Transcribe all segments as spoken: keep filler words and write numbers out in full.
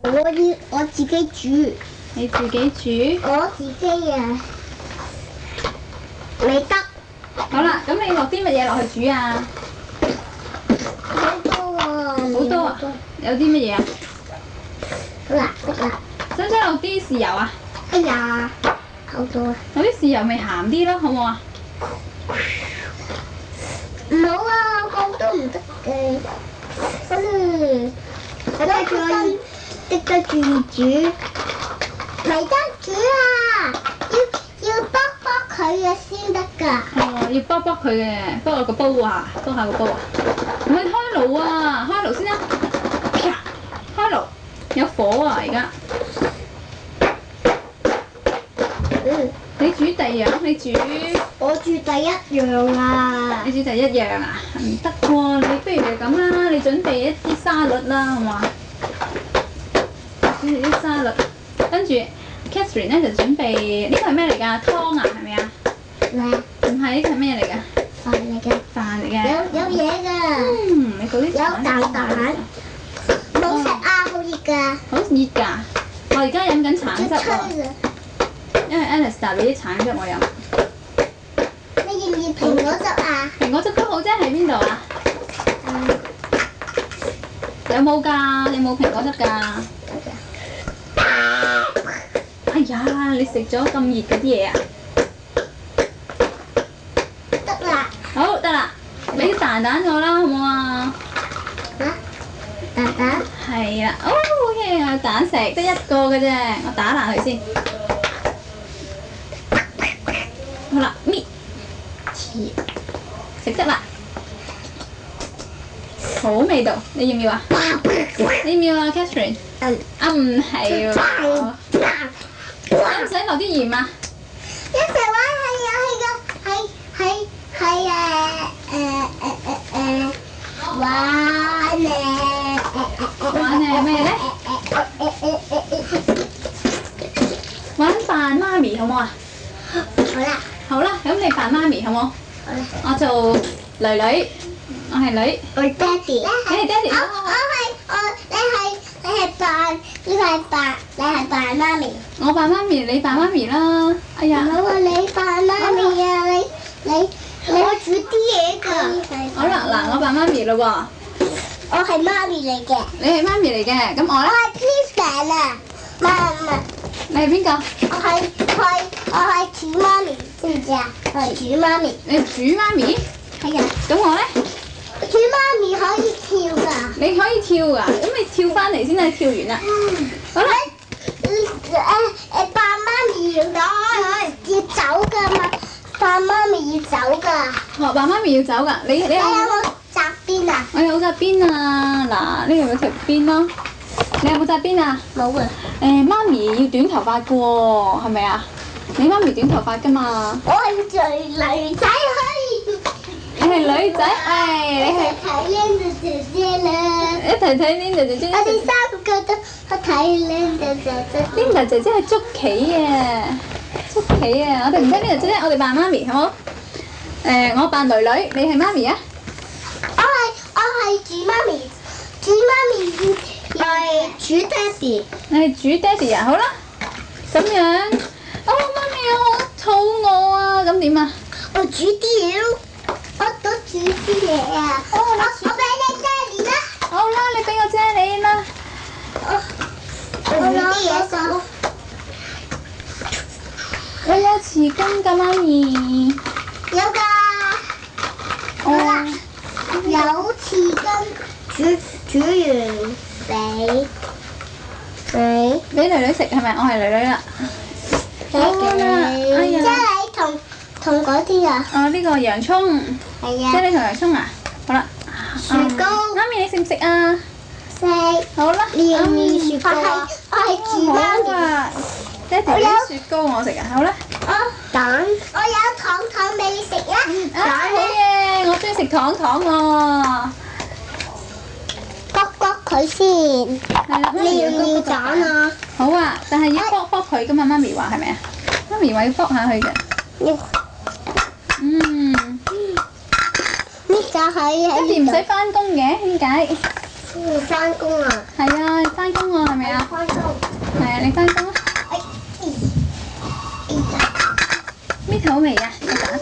我要我自己煮。 你自己煮。 我自己啊，未得。 好啦，咁你落啲乜嘢落去煮啊？ 好多啊！ 好多啊！有啲乜嘢啊？ 好啦，得啦。 使唔使落啲豉油啊？ 哎呀，好多啊！ 有啲豉油咪鹹啲咯，好唔好啊？ 唔好啊，咁都唔得嘅。嗯，我得住，滴得住煮。未得煮啊！要要卜卜佢嘅先得㗎。 哦，要卜卜佢嘅，卜落個煲啊，煲下個煲啊。唔係開爐啊，開爐先啦。啪，開爐，有火啊而家。 嗯， 你煮第二樣，你煮。 我煮第一樣啊。 你煮第一樣啊？唔得喎，你不如就咁啦，你準備一啲沙律啦，好嘛？準備啲沙律，跟住 Catherine 咧就準備呢個係咩嚟㗎？湯啊，係咪啊？ 咩？ 唔係，呢個係咩嚟㗎？ 飯嚟嘅。 飯嚟嘅。 有有嘢㗎。 嗯，你倒啲有蛋蛋。冇食啊，好熱㗎。 好熱㗎！我而家飲緊橙汁喎， 吹啊！ 因為 Alice 俾啲橙汁我飲。 你要唔要蘋果汁啊？ 蘋果汁都好啫，喺邊度啊？有冇㗎？有冇蘋果汁㗎？哎呀，你食咗咁熱嗰啲嘢啊！ 得啦。 好，得啦，俾啲蛋蛋我啦，好唔好啊？ 嚇？蛋蛋？ 係啦，哦，OK，有蛋食，得一個嘅啫，我打爛佢先。好啦，搣，食得啦，好味道，你要唔要啊？你要唔要啊 ，Catherine？ 嗯。 啊，唔係喎，使唔使落啲鹽啊？ 一齊玩係遊戲㗎，係係係誒誒誒誒誒玩誒玩誒咩咧？玩扮媽咪好唔好啊？ 好啦， 好啦，咁你扮媽咪好唔好？ 好啦。 我做女女，我係女。 我爹哋。 你係爹哋。 我我係我你係你係扮你係扮你係扮媽咪。 我扮媽咪，你扮媽咪啦。哎呀， 我話你扮媽咪啊！你你你我煮啲嘢㗎。 好啦，嗱，我扮媽咪咯喎。 我係媽咪嚟嘅。 你係媽咪嚟嘅，咁我咧？ 我係 Pizza 啊！唔係唔係。 你係邊個？ 我係係我係煮媽咪，知唔知啊？我係煮媽咪。 你係煮媽咪？ 係啊。 咁我咧？ 煮媽咪可以跳㗎。 你可以跳㗎，咁你跳翻嚟先係跳完啦。好啦。 誒誒扮媽咪要要走㗎嘛？扮媽咪要走㗎。 哦，扮媽咪要走㗎，你你有你有冇紮邊啊？ 我有紮邊啊！嗱，呢度有條邊咯。你有冇紮邊啊？ 冇啊。 誒，媽咪要短頭髮㗎喎，係咪啊？你媽咪短頭髮㗎嘛？ 我係最女仔可以。 你係女仔，唉，你係睇 Linda 姐姐啦。 一齊睇 Linda 姐姐。 我哋三個都睇 Linda 姐姐。 Linda 姐姐係捉棋啊，捉棋啊！我哋唔聽 Linda 姐姐，我哋扮媽咪好冇？誒，我扮女女，你係媽咪啊？ 我係我係煮媽咪，煮媽咪係煮爹哋。 你係煮爹哋啊？好啦，咁樣。哦，媽咪啊，我好肚餓啊！咁點啊？ 我煮啲嘢咯。我都煮啲嘢啊！我我俾你爹哋啦。 好啦，你俾我姐你啦。 我我煮啲嘢先。 我有匙羹㗎，媽咪。 有㗎。好啦，有匙羹煮煮完俾俾俾女女食係咪？我係女女啦。 好啦，哎呀！即係你同同嗰啲啊？ 哦，呢個洋葱。 係啊。 即係你同洋葱啊？好啦。 雪糕。 媽咪你食唔食啊？ 食。 好啦。 你要唔要雪糕啊？我係煮媽咪。 爹哋俾雪糕我食啊！好啦。 哦，蛋。我有糖糖俾你食啦。 啊，好嘢！我中意食糖糖喎。 卜卜佢先。 係啦， 你要唔要蛋啊？ 好啊，但係要卜卜佢噶嘛，媽咪話係咪啊？媽咪話要卜下佢嘅。 要。 嗯。 呢就係。 爹哋唔使翻工嘅，點解？ 我翻工啊！ 係啊，你翻工喎，係咪啊？ 翻工。 係啊，你翻工啊？ 哎哎呀！ 搣好未啊？個蛋。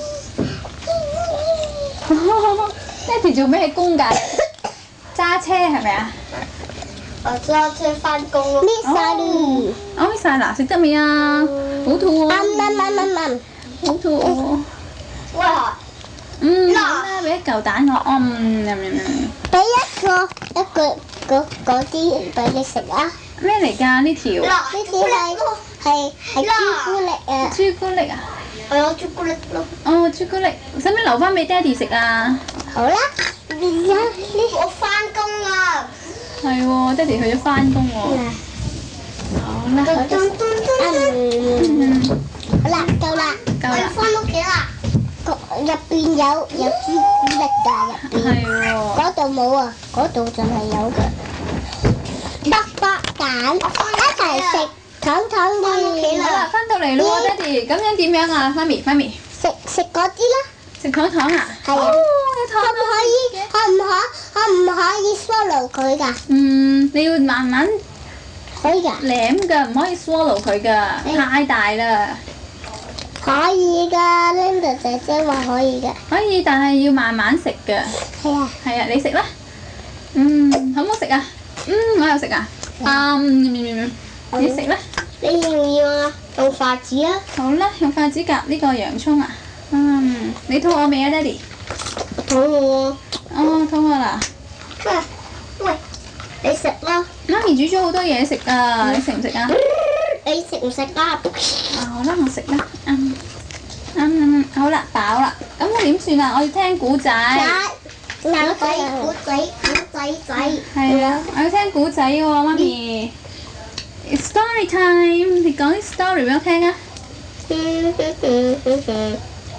爹哋做咩工㗎？揸車係咪啊？ 我揸車翻工咯。搣晒啦！ 我搣晒啦，食得未啊？好肚餓。 啱啱啱啱啱。 好肚餓。 喂！ 嗯，好啦，俾一嚿蛋我，嗯，咁樣樣。 俾一個一個嗰嗰啲俾你食啊！ 咩嚟㗎？呢條？ 呢啲係係係朱古力啊！ 朱古力啊？ 我有朱古力咯。 哦，朱古力，使唔使留翻俾爹哋食啊？ 好啦，而家呢我翻工啦。 係喎，爹哋去咗翻工喎。好啦，好嗯，好啦，夠啦， 夠啦我要翻屋企啦。入邊有有朱古力㗎，入邊。 係喎。 嗰度冇啊，嗰度就係有嘅。卜卜蛋，一齊食糖糖嘅。 好啦，翻到嚟咯喎，爹哋，咁樣點樣啊？媽咪，媽咪， 食食嗰啲啦。 食糖糖啊？ 係啊。 哦，有糖可唔可以？可唔可？可唔可以 swallow 佢㗎？ 嗯，你要慢慢可以㗎。 舐㗎，唔可以 swallow 佢㗎，太大啦。 可以㗎，Linda 姐姐話可以嘅。 可以，但係要慢慢食㗎。 係啊。 係啊，你食啦。嗯，好唔好食啊？嗯，我又食啊。嗯，你食啦。 你要唔要啊？用筷子啊？ 好啦，用筷子夾呢個洋葱啊。嗯，你肚餓未啊，爹哋？ 肚餓。 哦，肚餓啦。 喂，喂，你食啦。 媽咪煮咗好多嘢食啊，你食唔食啊？ 你食唔食啊？ 啊，好啦，我食啦。嗯，嗯，好啦，飽啦。咁我點算啊？我要聽古仔。 古仔，古仔，古仔仔。 係啊，我要聽古仔喎，媽咪。Story time，你講啲 story 俾我聽啊。 嗯嗯嗯嗯嗯。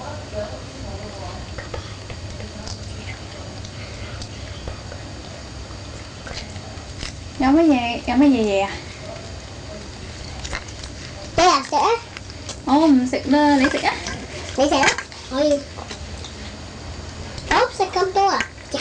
有乜嘢？有乜嘢嘢啊？ 俾人食啊！ 我唔食啦，你食啊？ 你食啊！我要。好食咁多啊！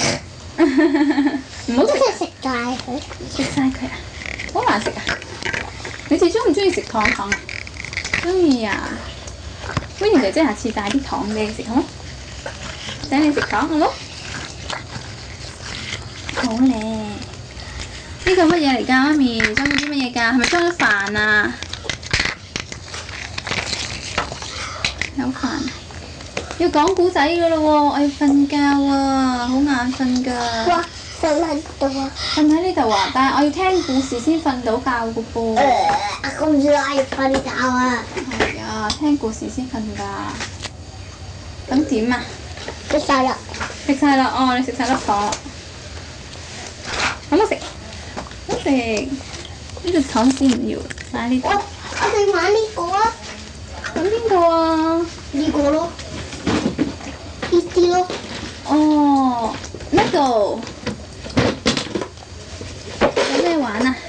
唔好食啊！ 食晒佢。 食晒佢啊！好難食啊！你哋中唔中意食糖糖啊？中意啊！Winnie姐姐下次帶啲糖俾你食好冇？請你食糖好冇？好咧！呢個乜嘢嚟㗎，媽咪？裝咗啲乜嘢㗎？係咪裝咗飯啊？有飯。要講古仔㗎咯喎，我要瞓覺啊，好眼瞓㗎。 哇！瞓喺度啊！ 瞓喺呢度啊，但係我要聽故事先瞓到覺㗎噃。 誒，咁早要瞓覺啊！ 係啊，聽故事先瞓㗎。咁點啊？ 食晒啦！ 食晒啦，哦，你食晒粒糖。好唔好食？好食。呢個糖先唔要，擺呢度。 我我哋買呢個啊！ 咁邊個啊？ 呢個咯，呢啲咯。 哦 ，Lego。有咩玩啊？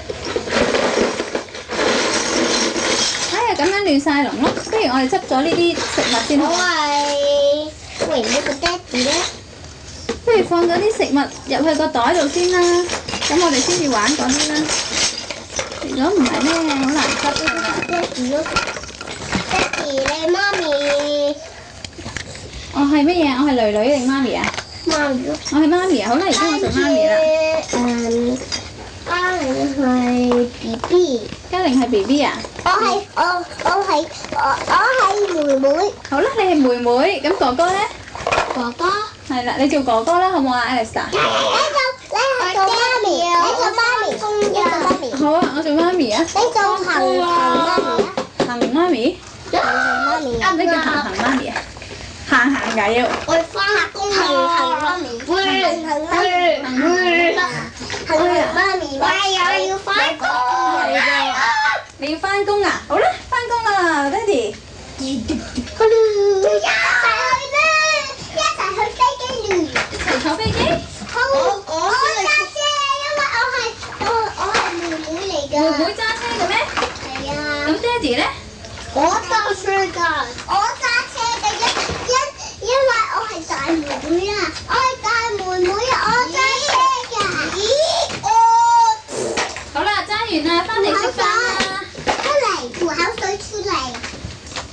哎呀，咁樣亂晒龍咯！不如我哋執咗呢啲食物先我好。 係喂呢個爹哋咧， 不如放咗啲食物入去個袋度先啦，咁我哋先至玩嗰啲啦。如果唔係咧，好難執㗎。 爹哋咯，爹哋你媽咪， 我係乜嘢？我係女女定媽咪啊？ 媽咪咯。 我係媽咪啊！好啦，而家我做媽咪啦。 誒，嘉玲係 B B。 嘉玲係 B B 啊？ 我係我我係我我係妹妹。 好啦，你係妹妹，咁哥哥咧？ 哥哥。 係啦，你做哥哥啦，好唔好啊 ，Alexa？ 你做你係做媽咪，你做媽咪，你做媽咪。 好啊，我做媽咪啊。 你做行行媽咪啊？ 行媽咪？ 行媽咪啊？ 咩叫行行媽咪啊？行行㗎要。 我哋翻下工行行媽咪。行行媽咪。行行媽咪。喂，我要翻工。 你要翻工啊？好啦，翻工啦，爹哋。 好啦，一齊去啦！一齊去飛機旅。 一齊坐飛機？ 好，我我揸車，因為我係我我係妹妹嚟㗎。 妹妹揸車嘅咩？ 係啊。 咁爹哋咧？ 我揸車㗎。我揸車嘅因因因為我係大妹妹啊，我係大妹妹啊，我揸車㗎。咦？我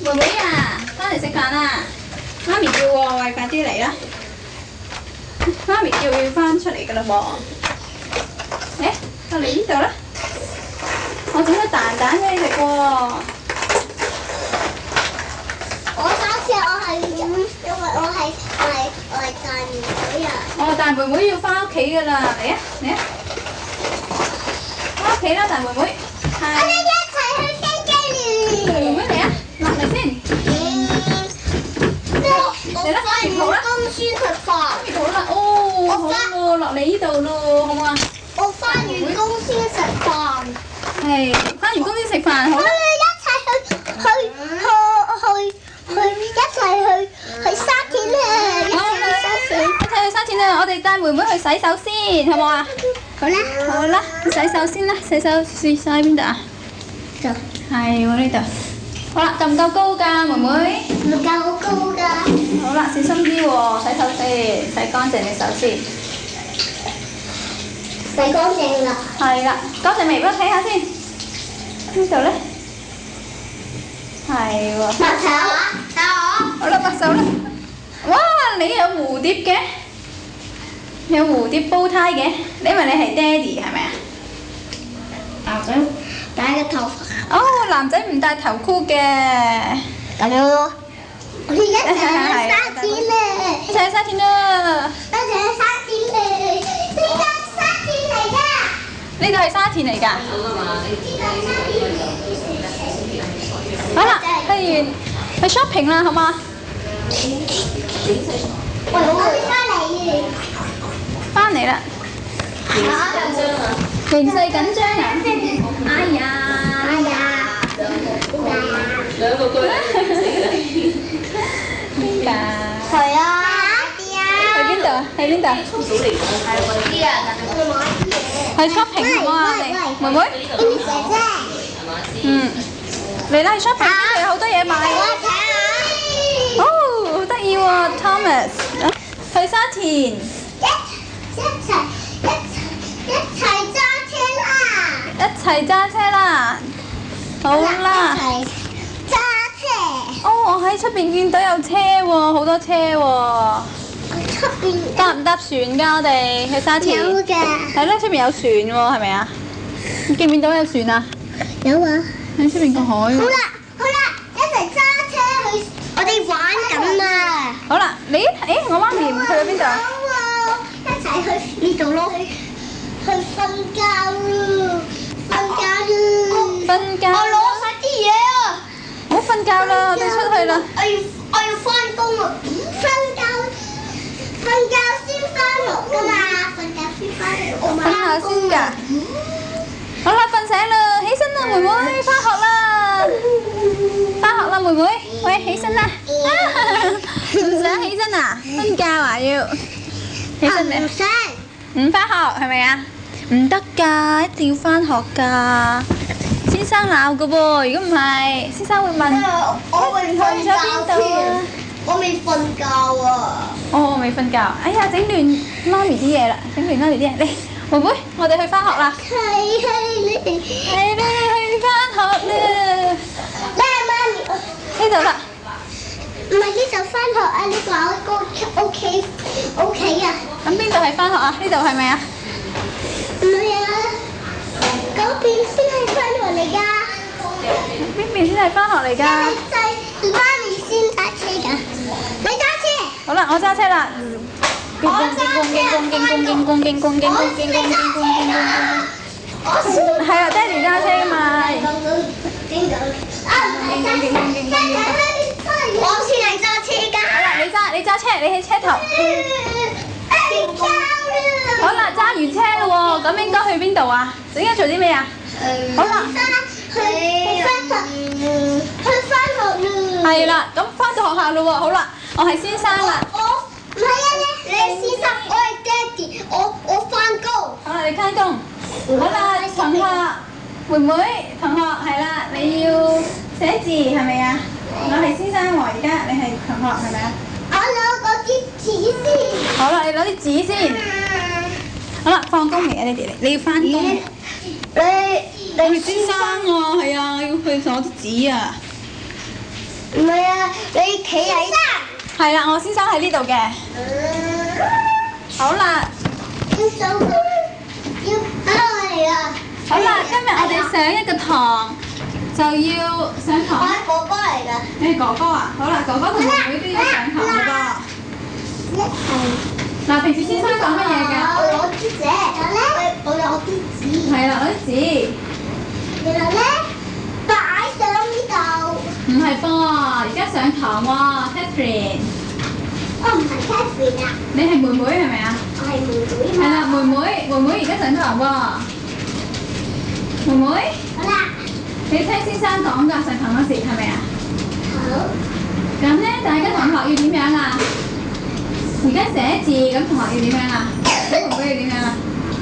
妹妹啊，翻嚟食飯啦！媽咪叫喎，喂，快啲嚟啦！媽咪叫要翻出嚟㗎啦噃。誒，過嚟呢度啦！我整咗蛋蛋俾你食喎。 我上次我係因為我係我係我係大妹妹啊。 哦，大妹妹要翻屋企㗎啦，嚟啊嚟啊！翻屋企啦，大妹妹。 我哋一齊去飛機妹啦！ 妹嚟啊，落嚟先。嚟啦，翻完好啦。 公司食飯。 好啦，哦，好喎，落嚟呢度咯，好唔好啊？ 我翻完公司食飯。 係，翻完公司食飯好我啦。 哋一齊去去去去去一齊去去沙田啊！一齊去沙田。 一齊去沙田啊！我哋帶妹妹去洗手先，好唔好啊？ 好啦。 好啦，去洗手先啦，洗手試晒喺邊度啊？ 就係喎呢度。好啦，夠唔夠高㗎，妹妹？ 唔夠高㗎。 好啦，小心啲喎，洗手先，洗乾淨隻手先。 洗乾淨啦。 係啦，乾淨未？俾我睇下先。呢度咧？係喎。 抹手啊！睇我。 好啦，抹手啦。哇！你有蝴蝶嘅，有蝴蝶煲呔嘅，你因為你係爹哋係咪啊？ 男仔戴個頭髮。 哦，男仔唔戴頭箍嘅。 咁樣咯。我哋一齊去沙田咧！ 一齊去沙田啦！ 一齊去沙田咧！呢個沙田嚟㗎。 呢度係沙田嚟㗎。 呢個沙田嚟㗎。 好啦，去完去 shopping 啦，好嗎？ 喂，我哋翻嚟。 翻嚟啦。形勢緊張啊！哎呀！ 哎呀！ 兩個句咧， 邊㗎？ 係啊！ 去邊度啊？去邊度啊？ 粗數嚟講係嗰啲啊， 去 shopping 好啊！你妹妹？ 姐姐， 嗯，嚟啦！去 shopping 呢度有好多嘢買我喎。 睇下。 哦，好得意喎 ，Thomas。去沙田。 一一齊一齊一齊揸車啦！ 一齊揸車啦！好啦。 一齊揸車。 哦，我喺出邊見到有車喎，好多車喎。 出邊搭唔搭船㗎？我哋去沙田。 有㗎。 係咯，出邊有船喎，係咪啊？你見唔見到有船啊？ 有啊。 喺出邊個海喎。 好啦好啦，一齊揸車去，我哋玩緊啦。 好啦，你誒我媽咪唔去咗邊度啊？ 一齊去呢度咯。去瞓覺咯，瞓覺咯。 瞓覺。 我攞晒啲嘢啊！ 好瞓覺啦，我哋出去啦。 我要我要翻工啊！瞓覺瞓覺先翻學㗎嘛，瞓覺先翻學。我瞓下先㗎。好啦，瞓醒啦，起身啦，妹妹，翻學啦。翻學啦，妹妹，喂，起身啦。唔想起身啊？瞓覺啊要？起身未？ 唔使。 唔翻學係咪啊？唔得㗎，一定要翻學㗎。先生鬧㗎噃，如果唔係，先生會問我未瞓去咗邊度啊？ 我未瞓覺啊！ 哦，我未瞓覺。哎呀，整亂媽咪啲嘢啦，整亂媽咪啲嘢。嚟，妹妹，我哋去翻學啦。 係係你哋。 係啦，去翻學啦。 咩媽咪？ 呢度啦。 唔係呢度翻學啊！呢個我個屋企屋企啊！ 咁邊度係翻學啊？呢度係咪啊？ 唔係啊，嗰邊先係翻學嚟㗎。 邊邊先係翻學嚟㗎？ 係媽咪先揸車㗎。你揸車。 好啦，我揸車啦。 我係啊，爹哋揸車㗎嘛。 我先係揸車㗎。 好啦，你揸你揸車，你喺車頭。好啦，揸完車啦喎，咁應該去邊度啊？應該做啲咩啊？好啦， 去翻學，去翻學啦。 係啦，咁翻到學校啦喎，好啦，我係先生啦。 我唔係啊，你你係先生，我係爹哋，我我翻工。 好啦，你翻工。好啦，同學，妹妹，同學係啦，你要寫字係咪啊？我係先生喎，而家你係同學係咪啊？ 我攞嗰啲紙先。 好啦，你攞啲紙先。好啦，放工未啊？你哋你要翻工。 你你係先生喎，係啊，要去攞啲紙啊。 唔係啊，你企喺係啦，我先生喺呢度嘅。好啦， 要走要啊嚟啊！ 好啦，今日我哋上一個堂就要上我堂。 係哥哥嚟㗎。 你係哥哥啊？好啦，哥哥同妹妹都要上堂㗎噃。 一係。 嗱，平時先生講乜嘢㗎？ 我攞啲紙，然後咧，我攞啲紙， 係啦，攞啲紙。 然後咧擺上呢度。 唔係噃，而家上堂喎 ，Catherine。 我唔係 Catherine 啊， 你係妹妹係咪啊？ 我係妹妹係啦， 嘛。 妹妹，妹妹而家上堂喎。妹妹， 好啦， 你聽先生講㗎，上堂嗰時係咪啊？ 好。 咁咧，大家同學要點樣啊？而家寫字，咁同學要點樣啊？小妹妹要點樣啊？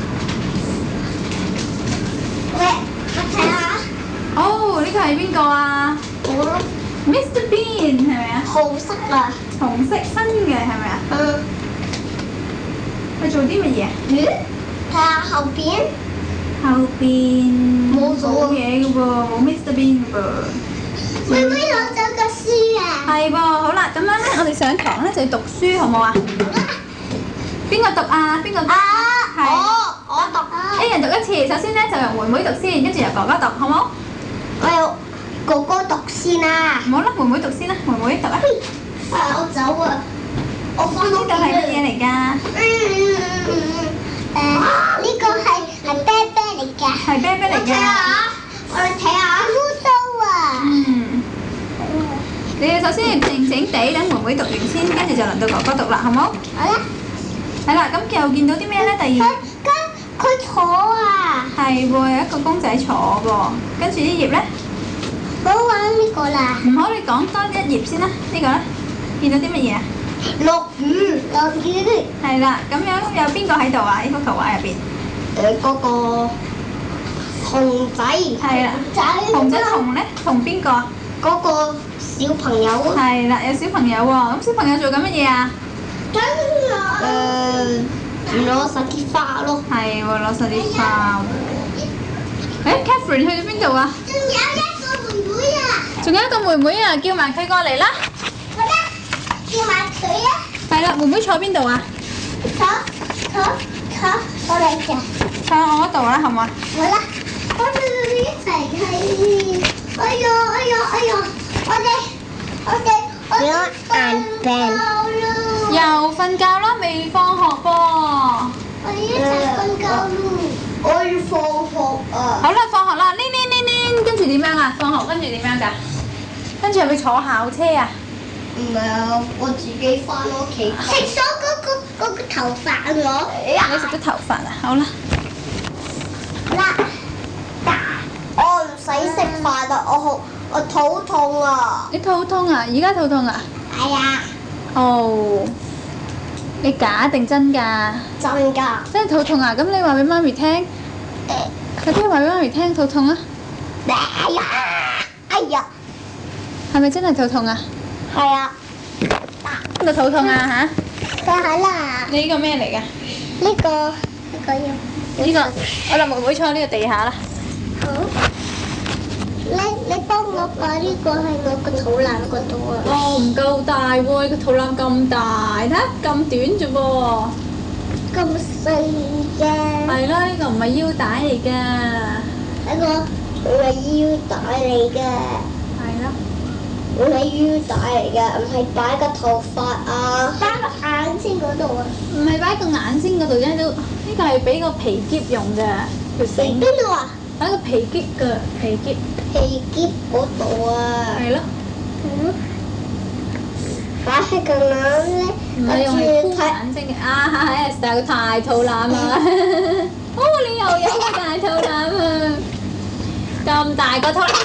喂，我睇下。 哦，呢個係邊個啊我 ？Mister Bean 係咪啊？ 紅色啊。 紅色新嘅係咪啊？ 嗯。 佢做啲乜嘢？ 咦？睇下後邊。 後邊冇咗冇嘢嘅噃，冇 Mister Bean 嘅噃。 妹妹攞咗個書啊。 係噃，好啦，咁樣咧，我哋上堂咧就要讀書，好冇啊？邊個讀啊？邊個讀？ 啊！ 係我我讀。 一人讀一次。首先咧就由妹妹讀先，跟住由哥哥讀，好冇？ 我由哥哥讀先啊。 唔好啦，妹妹讀先啦，妹妹讀啊。 啊！我走啊！我翻屋企呢個係乜嘢嚟㗎？ 嗯嗯嗯嗯誒，呢個係係啤啤嚟嘅。 係啤啤嚟㗎。 睇下，我哋睇下烏蘇啊！ 嗯。你哋首先要靜靜地等妹妹讀完先，跟住就輪到哥哥讀啦，好冇？ 好啦， 係啦，咁又見到啲咩咧？第佢二佢佢坐啊！ 係喎，有一個公仔坐喎，跟住啲頁咧， 唔好玩呢個啦。 唔好你講多一頁先啦。呢個咧，見到啲乜嘢啊？ 落雨，落雨。 係啦，咁樣有邊個喺度啊？呢幅圖畫入邊。 誒，嗰個熊仔。 係啦。 仔。 同仔同咧，同邊個啊？ 嗰個小朋友。 係啦，有小朋友喎。咁小朋友做緊乜嘢啊？ 跟誒攞晒啲花咯。 係喎，攞晒啲花喎。誒，Catherine 去咗邊度啊？ 仲有一個妹妹啊！ 仲有一個妹妹啊，叫埋佢過嚟啦。 好啦，叫埋佢啊！ 係啦，妹妹坐邊度啊？ 坐坐坐，我嚟嘅。 坐我嗰度啦，好唔好啊？ 好啦，我哋一齊睇。哎呀哎呀哎呀！我哋我哋我哋眼病。 又瞓覺啦，未放學噃。 我哋一齊瞓覺咯。我要放學啊！ 好啦，放學啦，呢呢呢呢，跟住點樣啊？放學跟住點樣㗎？跟住係咪坐校車啊？ 唔係啊，我自己翻屋企。食咗嗰個嗰個頭髮我。 你食咗頭髮啊？好啦。 嗱，我唔使食飯啊！我好我肚痛啊！ 你肚痛啊？而家肚痛啊？ 係啊， 哦，你假定真㗎？ 真㗎。 真係肚痛啊？咁你話俾媽咪聽，快啲話俾媽咪聽肚痛啊！ 哎呀，哎呀， 係咪真係肚痛啊？ 係啊， 邊個肚痛啊嚇？ 睇下啦。 你呢個咩嚟㗎？ 呢個呢個要呢個我就妹妹坐呢個地下啦。 好。你你幫我把呢個喺我個肚腩嗰度啊！ 哦，唔夠大喎，你個肚腩咁大，睇下咁短啫噃。 咁細嘅。 係啦，呢個唔係腰帶嚟㗎。 呢個唔係腰帶嚟嘅。 係啦。 唔係腰帶嚟嘅，唔係擺個頭髮啊。擺個眼睛嗰度啊。 唔係擺個眼睛嗰度啫，都呢個係俾個皮夾用嘅條繩。 邊度啊？ 擺個皮夾嘅皮夾。 皮夾嗰度啊。 係咯。 嗯。擺喺個眼咧， 唔係用嚟箍眼睛嘅啊！係係，但係佢太肚腩啊！哦，你又有個大肚腩啊！咁大個肚腩。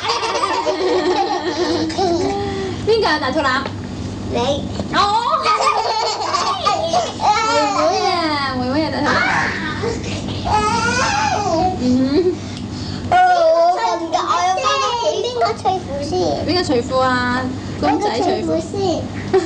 邊個有大肚腩？ 你。 哦。妹妹啊，妹妹有大肚腩。嗯。 我瞓覺，我要翻屋企。邊個除褲先？ 邊個除褲啊？公仔除褲。 先。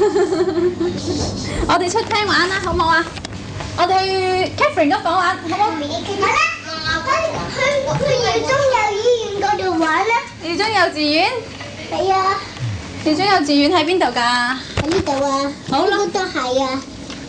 我哋出廳玩啦，好唔好啊？我哋去 Catherine 間房玩，好唔好？ 好啦，去去去耀中幼兒園嗰度玩啦。 耀中幼稚園？ 係啊。 耀章幼稚園喺邊度㗎？ 喺呢度啊。 好啦呢度都係啊。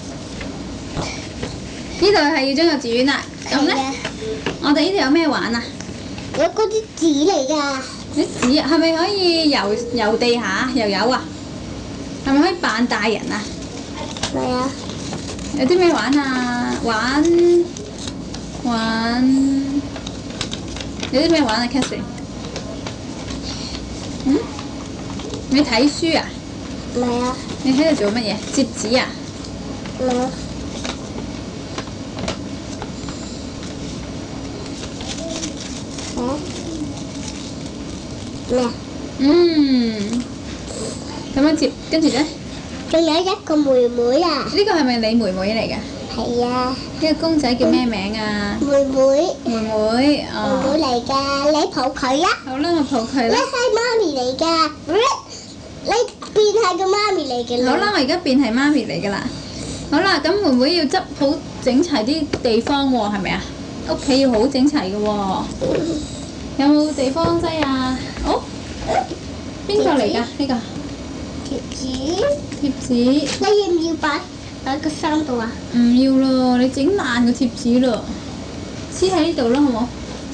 呢度係耀章幼稚園啊。咁咧係啊， 我哋呢度有咩玩啊？ 有嗰啲紙嚟㗎。 啲紙係咪可以遊遊地下又有啊？係咪可以扮大人啊？ 係啊。 有啲咩玩啊？玩玩有啲咩玩啊 Catherine？ 嗯？你睇書啊？ 唔係啊。 你喺度做乜嘢？摺紙啊？ 唔係啊。咩啊？ 嗯，咁樣摺，跟住咧？ 仲有一個妹妹啊。 呢個係咪你妹妹嚟㗎？ 係啊。 呢個公仔叫咩名啊？ 妹妹。 妹妹， 妹哦。 妹嚟㗎，你抱佢啊！ 好啦，我抱佢啦。 你係媽咪嚟㗎，你變係個媽咪嚟嘅啦。 好啦，我而家變係媽咪嚟㗎啦。好啦，咁妹妹要執好整齊啲地方喎，係咪啊？屋企要好整齊嘅喎。有冇地方擠啊？哦，邊個嚟㗎？呢個貼紙。 貼紙。 你要唔要擺擺個衫度啊？ 唔要咯，你整爛個貼紙咯。黐喺呢度啦，好冇？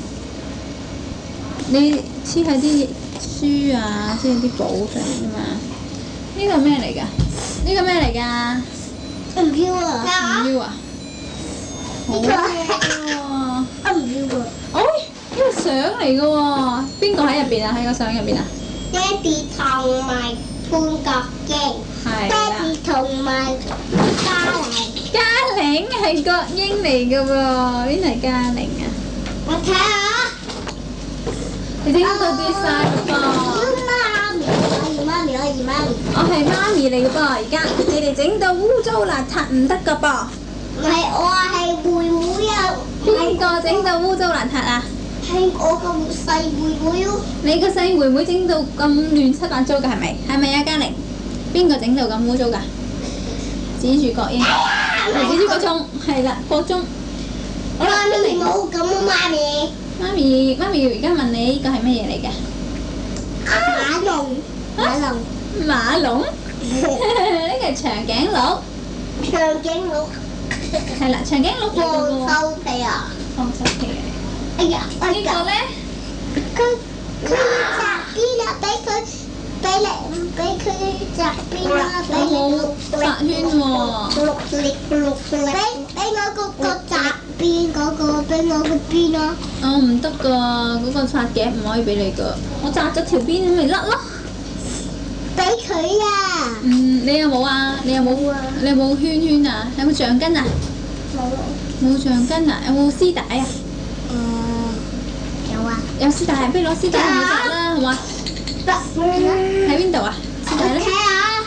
你黐喺啲書啊，黐喺啲簿上㗎嘛？呢個咩嚟㗎？呢個咩嚟㗎？ 唔要啊！ 唔要啊？好呢個喎。 我唔要喎。 哦，呢個相嚟㗎喎，邊個喺入邊啊？喺個相入邊啊？ 爹哋同埋潘國英。 係爹啦。 哋同埋嘉玲。 嘉玲係國英嚟㗎喎，邊係嘉玲啊？ 我睇下。 你整到跌晒㗎噃。 媽咪，我要媽咪，我要媽咪。 我係媽咪嚟㗎噃，而家你哋整到污糟邋遢唔得㗎噃。 唔係，我係妹妹啊。 邊個整到污糟邋遢啊？ 係我個細妹妹咯。 你個細妹妹整到咁亂七八糟㗎係咪？係咪啊，嘉玲？邊個整到咁污糟㗎？指住國英，指住個鐘，係啦，個鐘。好啦， 媽咪嘉玲。 冇咁啊，媽咪。 媽咪，媽咪而家問你呢個係乜嘢嚟㗎？ 馬龍，馬龍， 馬龍，呢個係長頸鹿， 長頸鹿， 係啦，長頸鹿嚟黃㗎喎。 收皮啊！ 放手皮啊！ 哎呀，哎呢個呀， 咧， 佢佢要摘邊啊？俾佢，俾你，俾佢摘邊啊？俾你六發圈喎。 六力六力，俾俾我個個摘邊嗰個，俾我個邊啊！ 哦，唔得㗎，嗰個髮夾唔可以俾你㗎。我紮咗條邊咪甩咯。 俾佢啊！ 嗯，你有冇啊？你有冇？你有冇圈圈啊？有冇橡筋啊？ 冇， 冇橡筋啊？有冇絲帶啊？ 誒，有啊， 有絲帶，不如攞絲帶同我紮啦，好嘛？ 得喺邊度啊？絲帶睇咧？ 下。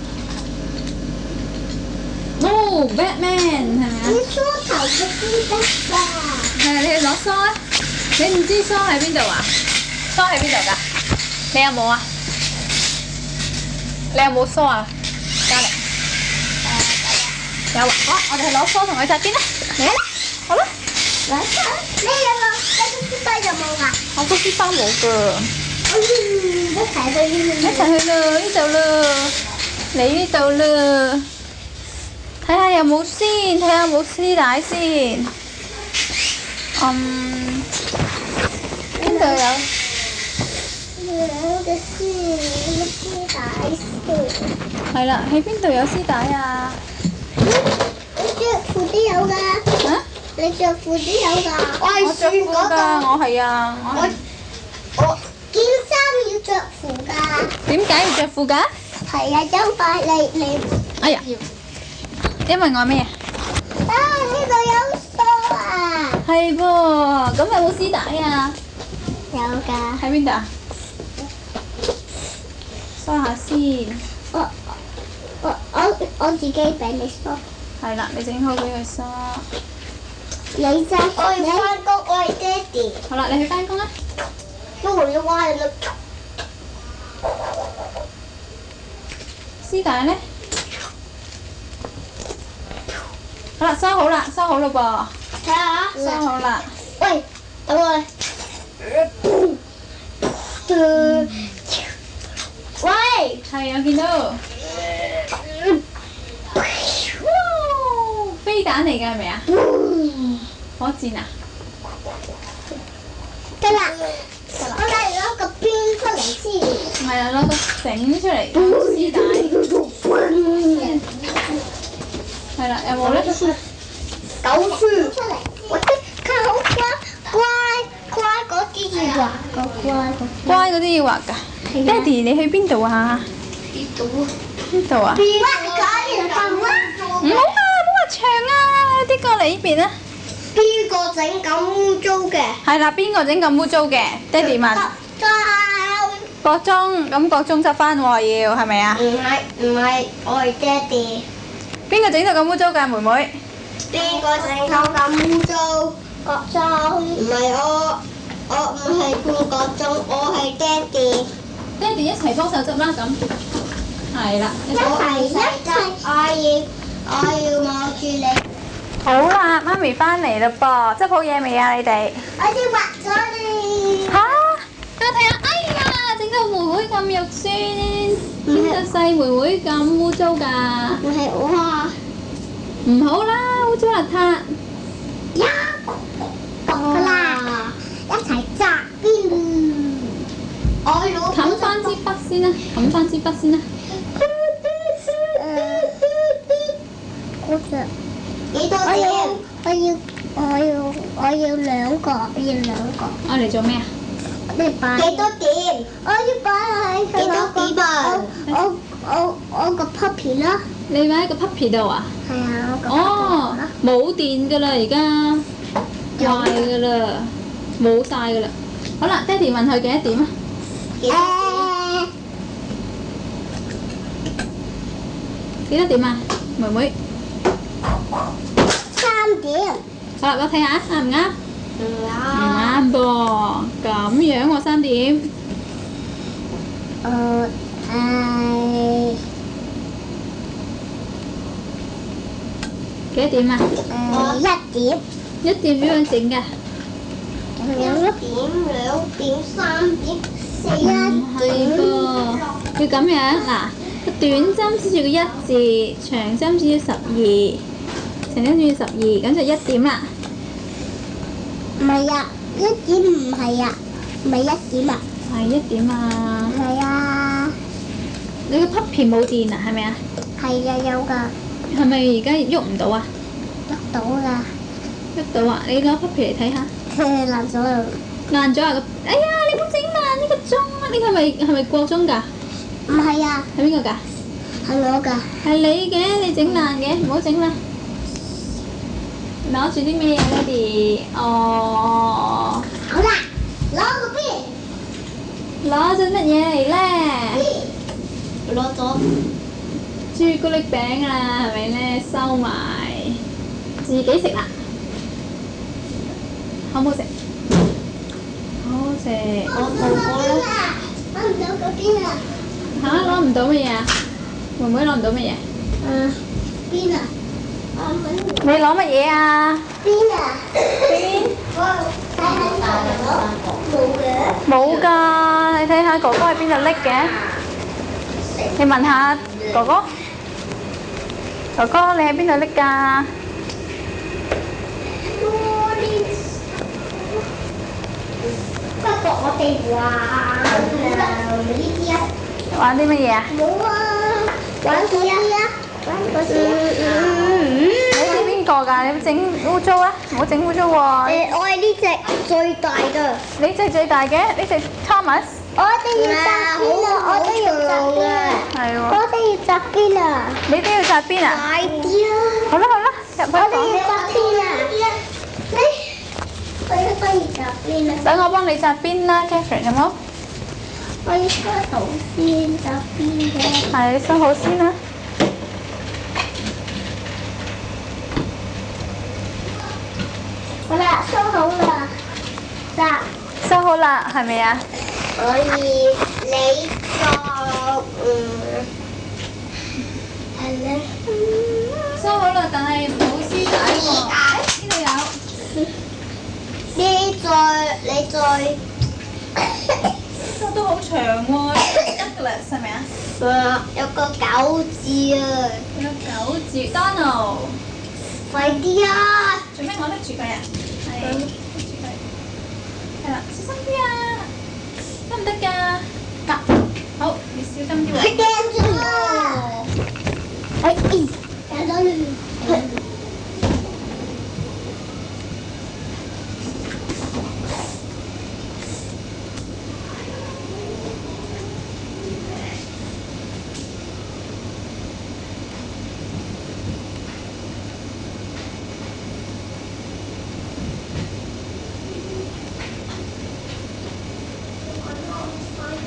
哦，Batman 係咪啊？ 你梳頭嘅先得㗎。 係啊，你去攞梳啊！你唔知梳喺邊度啊？梳喺邊度㗎？你有冇啊？你有冇梳啊？嘉玲。有啊！好，我哋去攞梳同佢紮邊啦。嚟啊！好啦， 嚟睇，你有冇？你個書包有冇啊？ 我個書包冇㗎。 嗯，一齊去。 一齊去啦！呢度啦，嚟呢度啦。睇下有冇先，睇下有冇絲帶先。嗯，邊度有？ 兩個絲絲帶絲。 係啦，喺邊度有絲帶啊？ 你着褲都有㗎。 啊？ 你着褲都有㗎。我我着褲㗎，我係啊，我係。 我件衫要着褲㗎。 點解要着褲㗎？ 係啊，因為你你。 哎呀，因為我咩啊？ 啊！呢度有梳啊。 係噃，咁有冇絲帶啊？ 有㗎。 喺邊度啊？梳下先。 我我我我自己俾你梳。 係啦，你整好俾佢梳。 你就我要翻工，我係爹哋。 好啦，你去翻工啦。 因為要挖人啦。 絲帶咧？好啦，收好啦，收好啦睇下。 噃，收好啦。 喂，等我嚟。 喂， 係我見到。哇！飛彈嚟㗎係咪啊？火箭啊？ 得啦，我哋攞個邊出嚟先。 係啊，攞個繩出嚟，絲帶。係啦，有冇咧？ 狗書出嚟，我啲佢好乖乖乖嗰啲要畫個乖嗰啲。 乖嗰啲要畫㗎。爹哋，你去邊度啊？ 呢度。 邊度啊？ 邊個嚟咁啦？ 唔好啊！唔好話長啊！啲過嚟呢邊啊！ 邊個整咁污糟嘅？ 係啦，邊個整咁污糟嘅？爹哋問。 就國中，咁國中執翻喎要，係咪啊？ 唔係唔係，我係爹哋。 邊個整到咁污糟㗎，妹妹？ 邊個整到咁污糟？國中。唔係我，我唔係半國中，我係爹哋。 爹哋一齊幫手執啦，咁。係啦， 一齊一齊，我要我要望住你。 好啦，媽咪翻嚟啦噃，執好嘢未啊？你哋？ 我哋畫咗你。 嚇！等我睇下，哎呀，整到妹妹咁肉酸，整到細妹妹咁污糟㗎。 唔係我啊。 唔好啦，污糟邋遢。 呀！讀啦，一齊紮邊。我攞冚翻支筆先啦，冚翻支筆先啦。 嗰隻幾多點？我要我要我要兩個，我要兩個。 我嚟做咩啊？ 你擺幾多點？我要擺喺佢嗰個我我我個 puppy 啦。 你擺喺個 puppy 度啊？ 係啊，我個 puppy 哦，冇電㗎啦，而家壞㗎啦，冇晒㗎啦。好啦，爹哋問佢幾多點啊？ 幾多點？ 幾多點啊，妹妹？ 三點。 好啦，我睇下啱唔啱？ 唔唔啱。 啱噃，咁樣喎三點。 誒誒幾多點啊？ 誒一點。 一點點樣整㗎？ 一點、兩點、三點、四唔係點。 噃，要咁樣嗱，個短針指住個一字，長針指住十二，長針指住十二，咁就一點啦。 唔係啊，一點唔係啊，唔係一點啊， 係一點啊！ 係啊， 你個 puppy 冇電啊？係咪啊？ 係啊，有㗎， 係咪而家喐唔到啊？ 得到㗎， 喐到啊！你攞 puppy 嚟睇下。 爛咗啦， 爛咗啊！個哎呀，你唔好整爛呢個鐘啊！呢個係咪係咪過鐘㗎？ 唔係啊， 係邊個㗎？ 係我㗎， 係你嘅，你整爛嘅，唔好整啦。攞住啲咩啊，爹哋？哦， 好啦，攞個邊， 攞咗乜嘢嚟咧？ 攞咗朱古力餅啊，係咪咧？收埋，自己食啦。好唔好食？好食。 我做過啦，攞唔到嗰邊啊， 嚇！攞唔到乜嘢啊？妹妹攞唔到乜嘢？ 嗯，邊啊？我揾你攞乜嘢啊？ 邊啊？ 邊？ 我睇下冇嘅。 冇㗎，你睇下哥哥喺邊度拎嘅？你問下哥哥，哥哥你喺邊度拎㗎？ 不過我哋玩呢啲啊， 玩啲乜嘢啊？ 冇啊，玩嗰啲啊，玩嗰啲啊。 你係邊個㗎？你整污糟啊！唔好整污糟喎！ 誒，我係呢隻最大嘅。 你隻最大嘅，呢隻 Thomas。 我哋要紮邊啊！我都要紮邊啊！ 係喎。 我都要紮邊啊！ 你都要紮邊啊？ 快啲啊！ 好啦好啦，入去我哋要房。 紮邊啊！你，我要都要紮邊啊！ 等我幫你紮邊啦 ，Catherine 好冇？ 我要梳頭先紮邊嘅。 係，你收好先啦。 好啦，梳好啦，紮。 收好啦，係咪啊？ 可以，你做嗯係啦。 收好啦，但係冇絲帶喎。呢度有。 你再你再呢個都好長喎，一度 Douglas 係咪啊？ 有個狗字啊！ 有九字 Donald。 快啲啊！ 做咩我拎住佢啊？係拎住佢。係啦，小心啲啊！得唔得㗎？得。好，你小心啲喎。 佢掟咗啦！哎，掟咗你。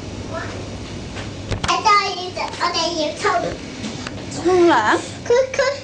我哋要抽。 沖涼？ 佢佢